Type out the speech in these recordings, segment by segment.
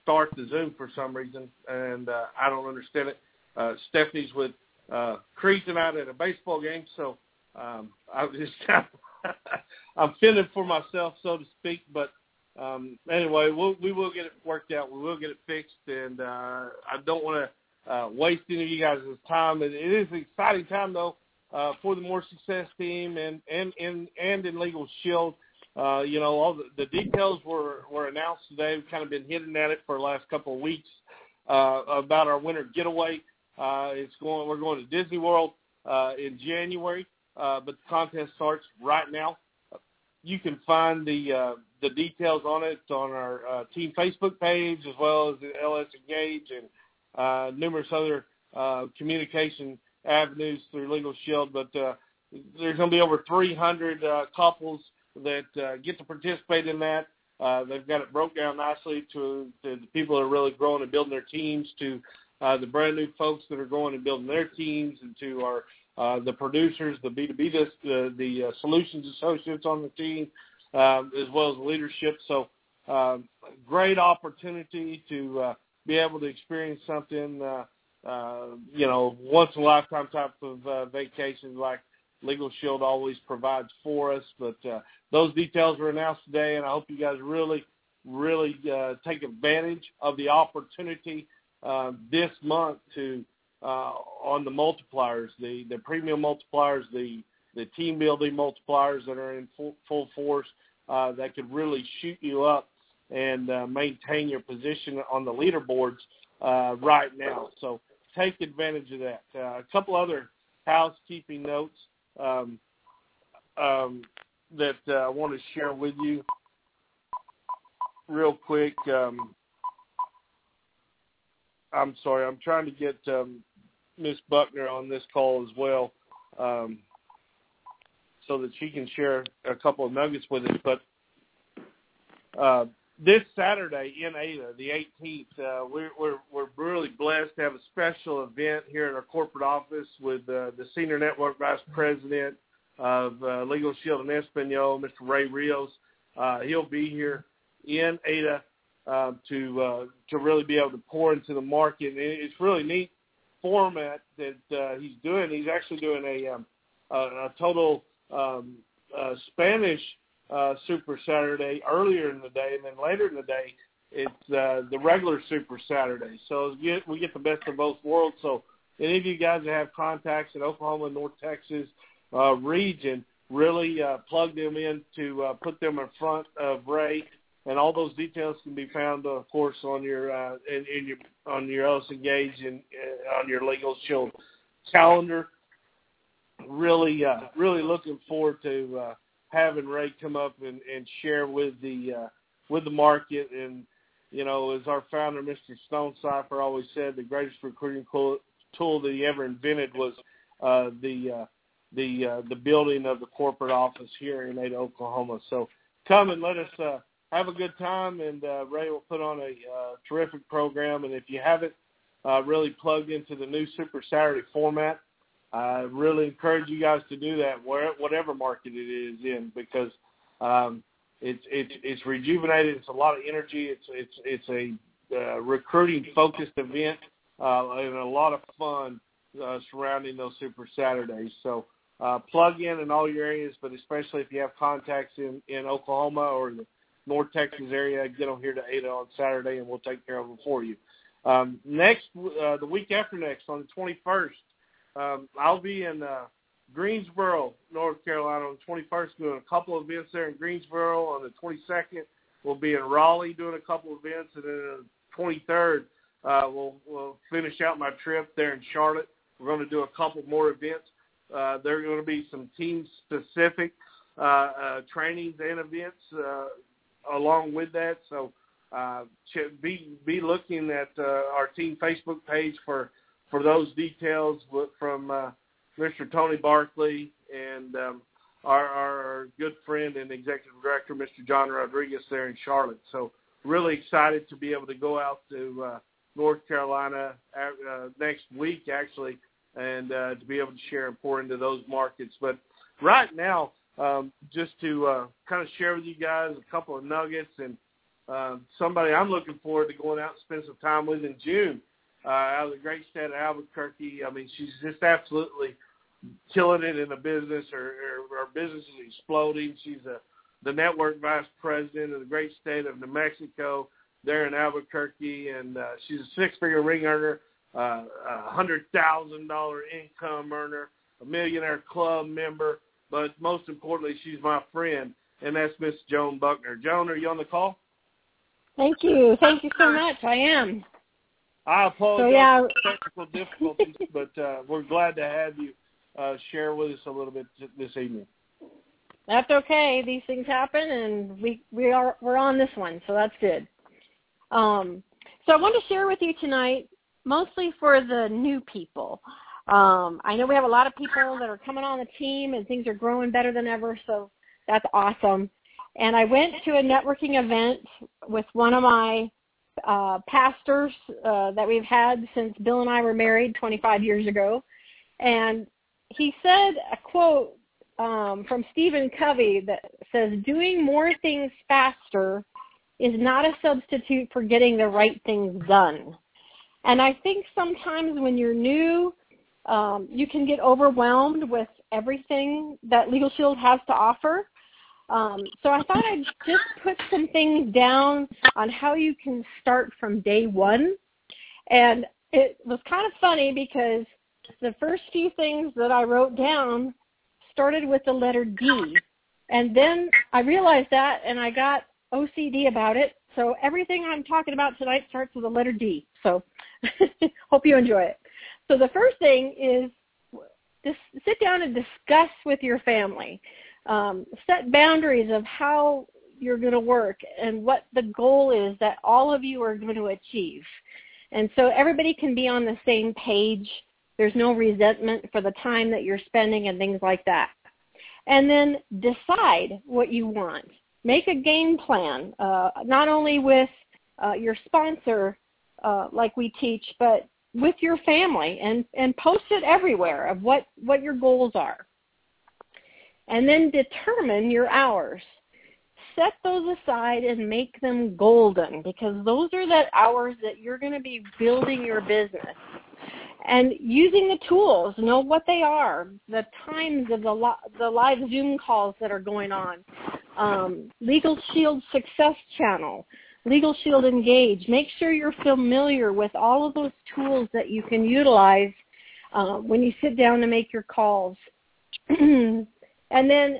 start the Zoom for some reason, and I don't understand it. Stephanie's with Cree tonight at a baseball game, so I'm just I'm feeling for myself, so to speak. But anyway, we will get it worked out. We will get it fixed, and I don't want to waste any of you guys' time. It is an exciting time, though, for the More Success team and in Legal Shield. All the details were announced today. We've kind of been hitting at it for the last couple of weeks about our winter getaway. We're going to Disney World in January, but the contest starts right now. You can find the details on it on our team Facebook page, as well as the LS Engage and numerous other communication avenues through Legal Shield. But there's going to be over 300 couples that get to participate in that. They've got it broke down nicely to the people that are really growing and building their teams, to the brand new folks that are going and building their teams, and to our the producers, the B2B, the solutions associates on the team, as well as leadership. So great opportunity to be able to experience something, once in a lifetime type of vacation like Legal Shield always provides for us. But those details were announced today, and I hope you guys really, really take advantage of the opportunity this month to on the multipliers, the premium multipliers, the team building multipliers that are in full force that could really shoot you up and maintain your position on the leaderboards right now. So take advantage of that. A couple other housekeeping notes that I want to share with you real quick. I'm sorry, I'm trying to get Ms. Buckner on this call as well, so that she can share a couple of nuggets with us. But this Saturday in Ada, the 18th, we're really blessed to have a special event here at our corporate office with the Senior Network Vice President of Legal Shield and Espanol, Mr. Ray Rios. He'll be here in Ada to really be able to pour into the market. And it's really neat format that he's doing. He's actually doing a total Spanish Super Saturday earlier in the day, and then later in the day it's the regular Super Saturday. So we get the best of both worlds. So any of you guys that have contacts in Oklahoma, North Texas region, really plug them in to put them in front of Ray. And all those details can be found, of course, on your on your LS Engage and on your Legal Shield calendar. Really looking forward to having Ray come up and share with the market. And as our founder, Mr. Stone Cipher, always said, the greatest recruiting tool that he ever invented was the building of the corporate office here in Ada, Oklahoma. So come and let us have a good time, and Ray will put on a terrific program. And if you haven't really plugged into the new Super Saturday format, I really encourage you guys to do that, whatever market it is in, because it's rejuvenated. It's a lot of energy. It's a recruiting focused event and a lot of fun surrounding those Super Saturdays. So plug in all your areas, but especially if you have contacts in Oklahoma or the North Texas area, get them here to Ada on Saturday, and we'll take care of them for you. The week after next, on the 21st, I'll be in Greensboro, North Carolina on the 21st, doing a couple of events there in Greensboro. On the 22nd, we'll be in Raleigh doing a couple of events, and then on the 23rd, we'll finish out my trip there in Charlotte. We're going to do a couple more events. There are going to be some team-specific trainings and events along with that. So be looking at our team Facebook page for those details from Mr. Tony Barkley and our good friend and executive director, Mr. John Rodriguez, there in Charlotte. So really excited to be able to go out to North Carolina next week, actually, and to be able to share and pour into those markets. But right now, just to kind of share with you guys a couple of nuggets and somebody I'm looking forward to going out and spend some time with in June out of the great state of Albuquerque. I mean, she's just absolutely killing it in the business. Her business is exploding. She's the network vice president of the great state of New Mexico there in Albuquerque, and she's a six-figure ring earner, $100,000 income earner, a millionaire club member, but most importantly, she's my friend, and that's Miss Joan Buckner. Joan, are you on the call? Thank you. Thank you so much. I am. I apologize for technical difficulties, but we're glad to have you share with us a little bit this evening. That's okay. These things happen, and we're on this one, so that's good. So I want to share with you tonight, mostly for the new people. I know we have a lot of people that are coming on the team, and things are growing better than ever, so that's awesome. And I went to a networking event with one of my pastors that we've had since Bill and I were married 25 years ago. And he said a quote from Stephen Covey that says, "Doing more things faster is not a substitute for getting the right things done." And I think sometimes when you're new, you can get overwhelmed with everything that Legal Shield has to offer. So I thought I'd just put some things down on how you can start from day one. And it was kind of funny because the first few things that I wrote down started with the letter D. And then I realized that, and I got OCD about it. So everything I'm talking about tonight starts with the letter D. So hope you enjoy it. So the first thing is just sit down and discuss with your family. Set boundaries of how you're going to work and what the goal is that all of you are going to achieve. And so everybody can be on the same page. There's no resentment for the time that you're spending and things like that. And then decide what you want. Make a game plan, not only with your sponsor, like we teach, but with your family, and post it everywhere of what your goals are. And then determine your hours. Set those aside and make them golden, because those are the hours that you're going to be building your business. And using the tools, know what they are, the times of the live Zoom calls that are going on, Legal Shield Success Channel, Legal Shield Engage. Make sure you're familiar with all of those tools that you can utilize when you sit down to make your calls. And then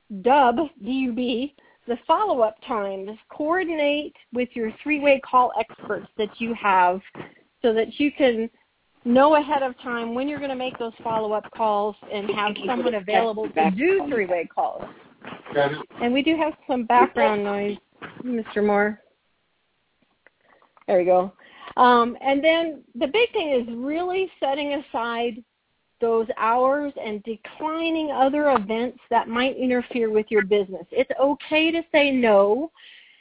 D-U-B, the follow-up times. Coordinate with your three-way call experts that you have so that you can know ahead of time when you're going to make those follow-up calls and have someone available to do three-way calls. And we do have some background noise, Mr. Moore. There we go. And then the big thing is really setting aside those hours and declining other events that might interfere with your business. It's okay to say no.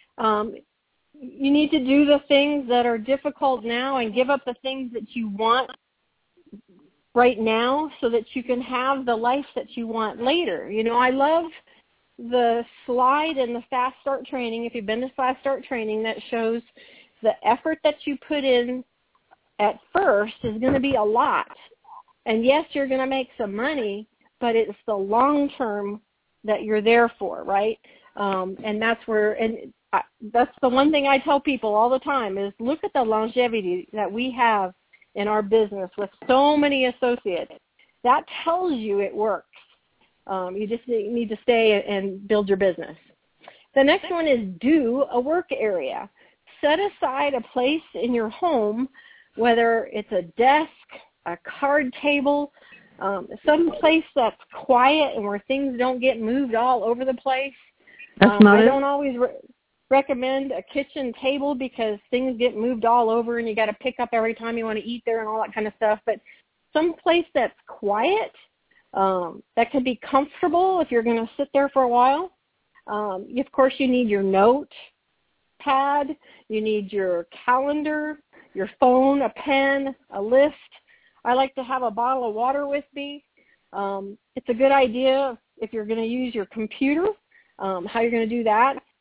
You need to do the things that are difficult now and give up the things that you want right now so that you can have the life that you want later. You know, I love the slide in the Fast Start training, if you've been to Fast Start training, that shows the effort that you put in at first is going to be a lot. And yes, you're going to make some money, but it's the long term that you're there for, right? And that's where, that's the one thing I tell people all the time is look at the longevity that we have in our business with so many associates. That tells you it works. You just need to stay and build your business. The next one is do a work area. Set aside a place in your home, whether it's a desk, a card table, some place that's quiet and where things don't get moved all over the place. I don't always recommend a kitchen table because things get moved all over and you got to pick up every time you want to eat there and all that kind of stuff. But some place that's quiet, that can be comfortable if you're going to sit there for a while. Of course, you need your note pad, you need your calendar, your phone, a pen, a list. I like to have a bottle of water with me. It's a good idea if you're going to use your computer, how you're going to do that.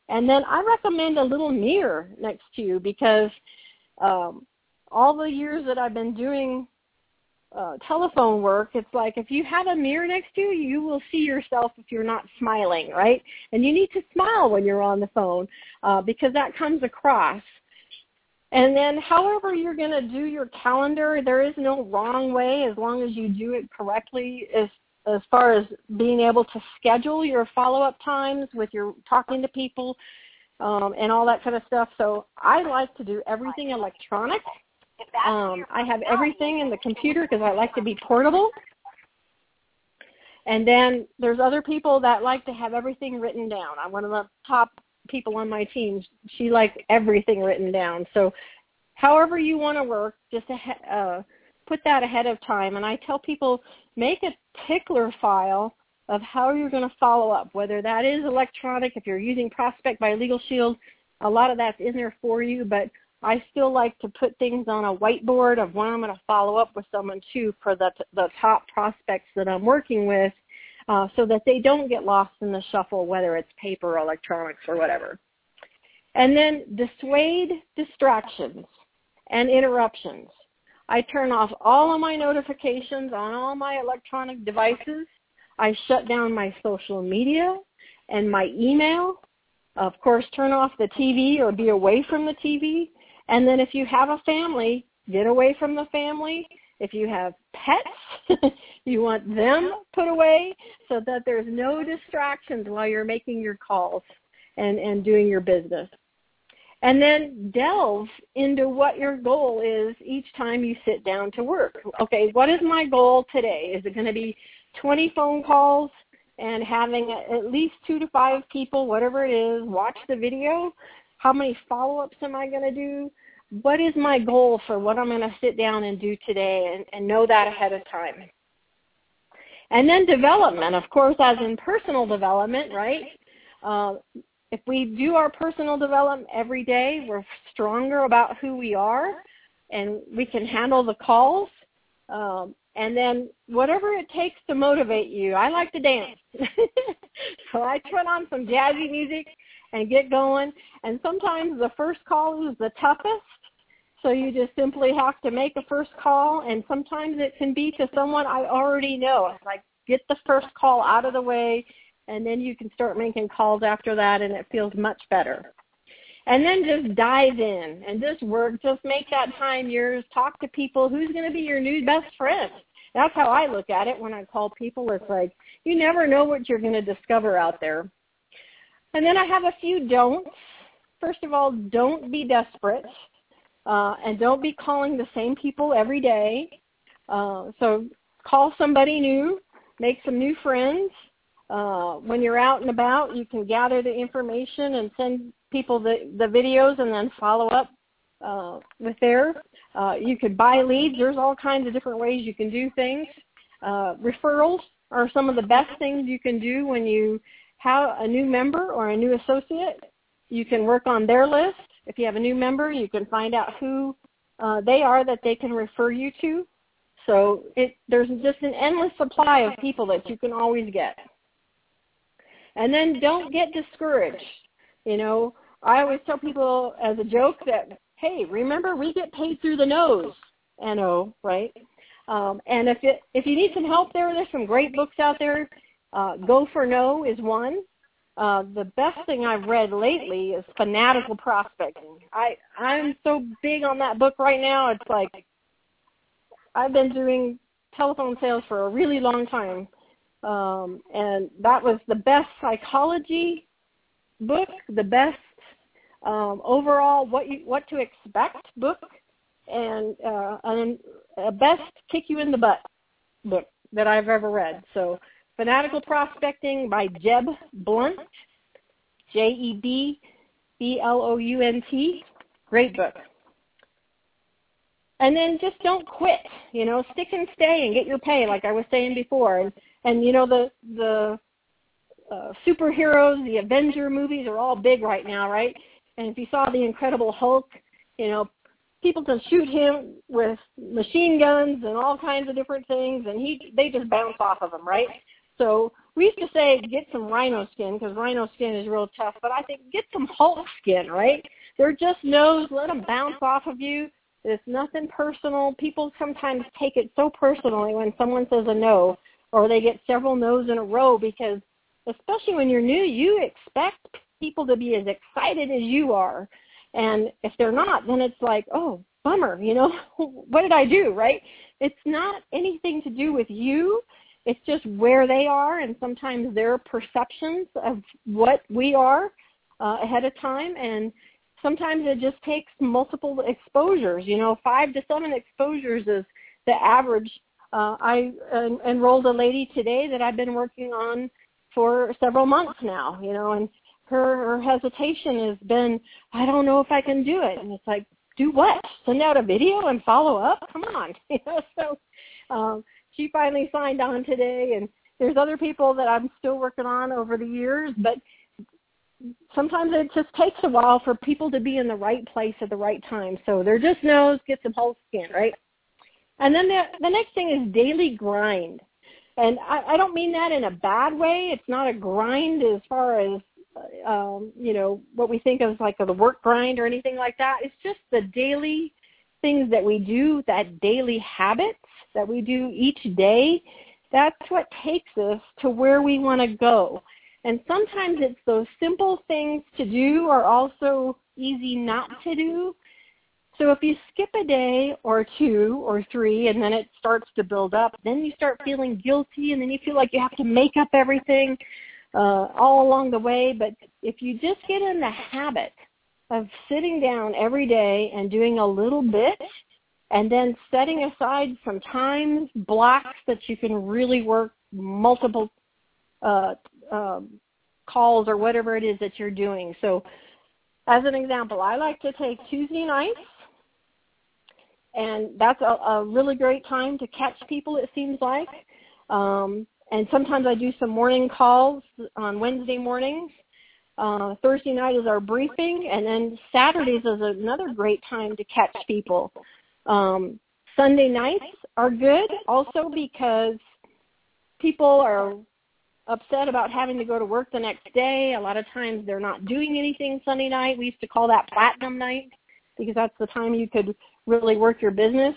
And then I recommend a little mirror next to you because all the years that I've been doing telephone work, it's like if you have a mirror next to you, you will see yourself if you're not smiling, right? And you need to smile when you're on the phone because that comes across. And then however you're going to do your calendar, there is no wrong way as long as you do it correctly as far as being able to schedule your follow-up times with your talking to people and all that kind of stuff. So I like to do everything electronic. I have everything in the computer because I like to be portable. And then there's other people that like to have everything written down. I'm one of the top people on my team. She likes everything written down. So however you want to work, just put that ahead of time. And I tell people, make a tickler file of how you're going to follow up, whether that is electronic. If you're using Prospect by Legal Shield, a lot of that's in there for you, but I still like to put things on a whiteboard of when I'm going to follow up with someone too for the top prospects that I'm working with so that they don't get lost in the shuffle, whether it's paper or electronics or whatever. And then dissuade distractions and interruptions. I turn off all of my notifications on all my electronic devices. I shut down my social media and my email. Of course, turn off the TV or be away from the TV. And then if you have a family, get away from the family. If you have pets, you want them put away so that there's no distractions while you're making your calls and doing your business. And then delve into what your goal is each time you sit down to work. Okay, what is my goal today? Is it going to be 20 phone calls and having at least 2 to 5 people, whatever it is, watch the video? How many follow-ups am I going to do? What is my goal for what I'm going to sit down and do today and know that ahead of time? And then development, of course, as in personal development, right? If we do our personal development every day, we're stronger about who we are and we can handle the calls. And then whatever it takes to motivate you. I like to dance. So I put on some jazzy music and get going. And sometimes the first call is the toughest. So you just simply have to make a first call. And sometimes it can be to someone I already know. It's like, get the first call out of the way, and then you can start making calls after that, and it feels much better. And then just dive in and just work. Just make that time yours. Talk to people. Who's going to be your new best friend? That's how I look at it when I call people. It's like you never know what you're going to discover out there. And then I have a few don'ts. First of all, don't be desperate, and don't be calling the same people every day. So call somebody new, make some new friends. When you're out and about, you can gather the information and send people the videos and then follow up with theirs. You could buy leads. There's all kinds of different ways you can do things. Referrals are some of the best things you can do when you have a new member or a new associate. You can work on their list. If you have a new member, you can find out who they are that they can refer you to. So there's just an endless supply of people that you can always get. And then don't get discouraged. You know, I always tell people as a joke that, hey, remember, we get paid through the nose, N-O, right? And if you need some help there's some great books out there. Go for No is one. The best thing I've read lately is Fanatical Prospecting. I'm so big on that book right now. It's like I've been doing telephone sales for a really long time. And that was the best psychology book, the best overall what to expect book, and a best kick you in the butt book that I've ever read. So Fanatical Prospecting by Jeb Blount, Jebblount. Great book. And then just don't quit, you know, stick and stay and get your pay, like I was saying before. And you know, the superheroes, the Avenger movies are all big right now, right? And if you saw The Incredible Hulk, you know, people can shoot him with machine guns and all kinds of different things, and they just bounce off of him, right? So we used to say get some rhino skin because rhino skin is real tough, but I think get some Hulk skin, right? They're just no's. Let them bounce off of you. It's nothing personal. People sometimes take it so personally when someone says a no, or they get several no's in a row, because especially when you're new, you expect people to be as excited as you are. And if they're not, then it's like, oh, bummer, you know, what did I do, right? It's not anything to do with you. It's just where they are and sometimes their perceptions of what we are ahead of time. And sometimes it just takes multiple exposures. 5 to 7 exposures is the average. I enrolled a lady today that I've been working on for several months now, and her hesitation has been, I don't know if I can do it. And it's like, do what? Send out a video and follow up? Come on. So she finally signed on today, and there's other people that I'm still working on over the years, but sometimes it just takes a while for people to be in the right place at the right time. So they're just no's, get some whole skin, right? And then the next thing is daily grind. And I don't mean that in a bad way. It's not a grind as far as, what we think of like the work grind or anything like that. It's just the daily things that we do, that daily habits that we do each day. That's what takes us to where we want to go. And sometimes it's those simple things to do are also easy not to do. So if you skip a day or 2 or 3 and then it starts to build up, then you start feeling guilty and then you feel like you have to make up everything all along the way. But if you just get in the habit of sitting down every day and doing a little bit and then setting aside some time blocks that you can really work multiple calls or whatever it is that you're doing. So as an example, I like to take Tuesday nights, and that's a really great time to catch people, it seems like. And sometimes I do some morning calls on Wednesday mornings. Thursday night is our briefing, and then Saturdays is another great time to catch people. Sunday nights are good also because people are upset about having to go to work the next day. A lot of times they're not doing anything Sunday night. We used to call that platinum night because that's the time you could really work your business.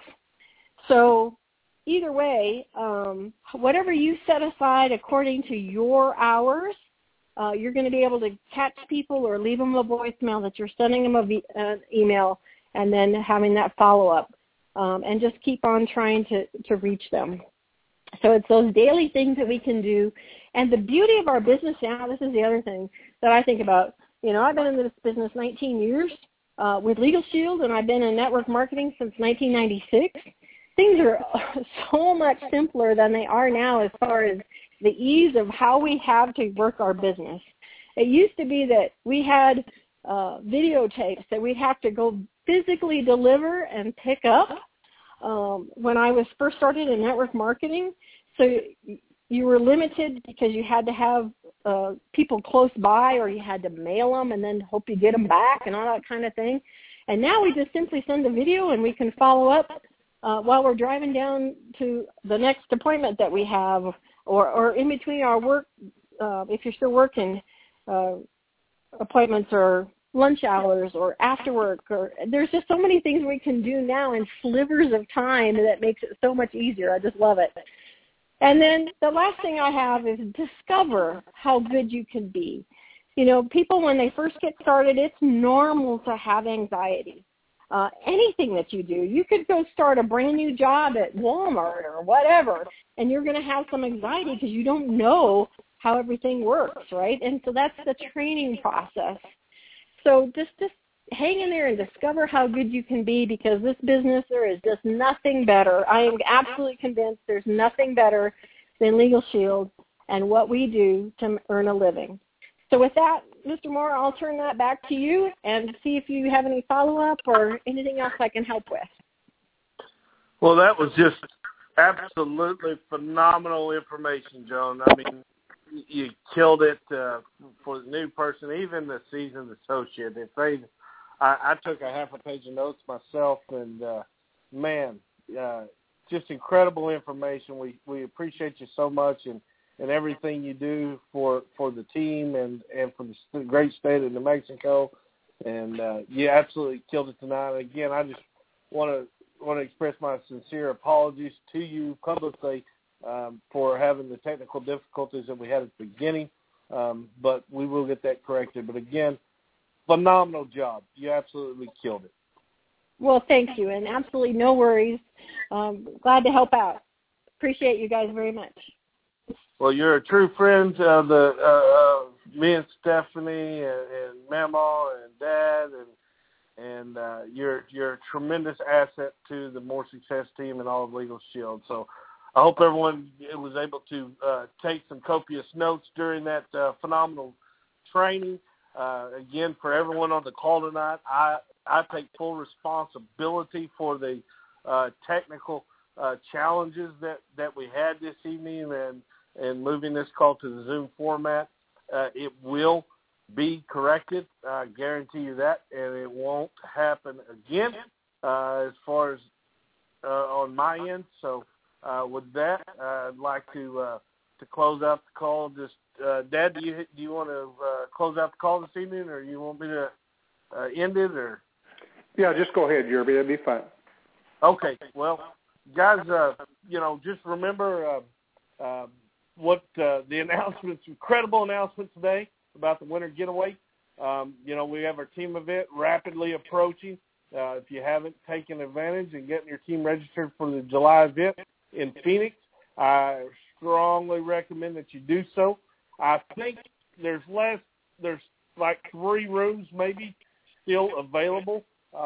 So either way, whatever you set aside according to your hours, you're going to be able to catch people or leave them a voicemail that you're sending them an email and then having that follow-up, and just keep on trying to reach them. So it's those daily things that we can do. And the beauty of our business now, this is the other thing that I think about. I've been in this business 19 years with Legal Shield, and I've been in network marketing since 1996. Things are so much simpler than they are now as far as the ease of how we have to work our business. It used to be that we had videotapes that we'd have to go physically deliver and pick up when I was first started in network marketing. So you were limited because you had to have people close by, or you had to mail them and then hope you get them back and all that kind of thing. And now we just simply send a video and we can follow up while we're driving down to the next appointment that we have, or in between our work, if you're still working, appointments or lunch hours or after work. Or there's just so many things we can do now in slivers of time that makes it so much easier. I just love it. And then the last thing I have is discover how good you can be. People, when they first get started, it's normal to have anxiety. Anything that you do, you could go start a brand new job at Walmart or whatever, and you're going to have some anxiety because you don't know how everything works, right? And so that's the training process. So just hang in there and discover how good you can be, because this business, there is just nothing better. I am absolutely convinced there's nothing better than Legal Shield and what we do to earn a living. So with that, Mr. Moore, I'll turn that back to you and see if you have any follow-up or anything else I can help with. Well, that was just absolutely phenomenal information, Joan. I mean, you killed it for the new person, even the seasoned associate. I took a half a page of notes myself, and just incredible information. We appreciate you so much, and and everything you do for the team and for the great state of New Mexico. And you absolutely killed it tonight. Again, I just want to express my sincere apologies to you publicly for having the technical difficulties that we had at the beginning. But we will get that corrected. But again, phenomenal job. You absolutely killed it. Well, thank you, and absolutely no worries. Glad to help out. Appreciate you guys very much. Well, you're a true friend of me and Stephanie and Mama and Dad, and you're a tremendous asset to the More Success team and all of Legal Shield. So I hope everyone was able to take some copious notes during that phenomenal training. Again, for everyone on the call tonight, I take full responsibility for the technical challenges that we had this evening and moving this call to the Zoom format. It will be corrected. I guarantee you that, and it won't happen again as far as on my end. So with that, I'd like to close out the call. Just Dad, do you want to close out the call this evening, or you want me to end it? Or yeah, just go ahead, Jeremy. That'd be fine. Okay. Well, guys, just remember what the announcements, incredible announcement today about the winter getaway. We have our team event rapidly approaching. If you haven't taken advantage and getting your team registered for the July event in Phoenix, I strongly recommend that you do so. I think there's like 3 rooms maybe still available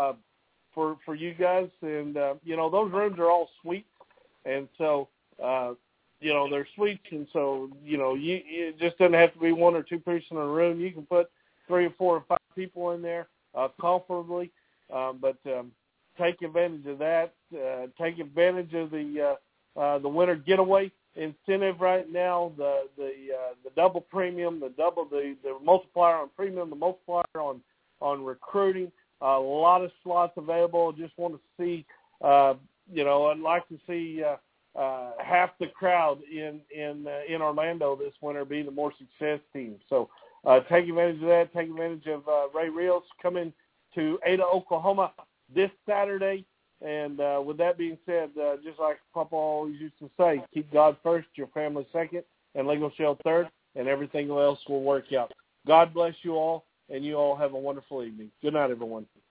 for you guys, and those rooms are all suites, and so they're suites, and so it just doesn't have to be 1 or 2 person in a room. You can put 3 or 4 or 5 people in there comfortably, but take advantage of that. Take advantage of the winter getaway incentive right now. The double premium, the multiplier on premium, the multiplier on recruiting. A lot of slots available. Just want to see, I'd like to see half the crowd in Orlando this winter be the More Success team. So take advantage of that. Take advantage of Ray Rios coming to Ada, Oklahoma this Saturday. And with that being said, just like Papa always used to say, keep God first, your family second, and Legal Shield third, and everything else will work out. God bless you all, and you all have a wonderful evening. Good night, everyone.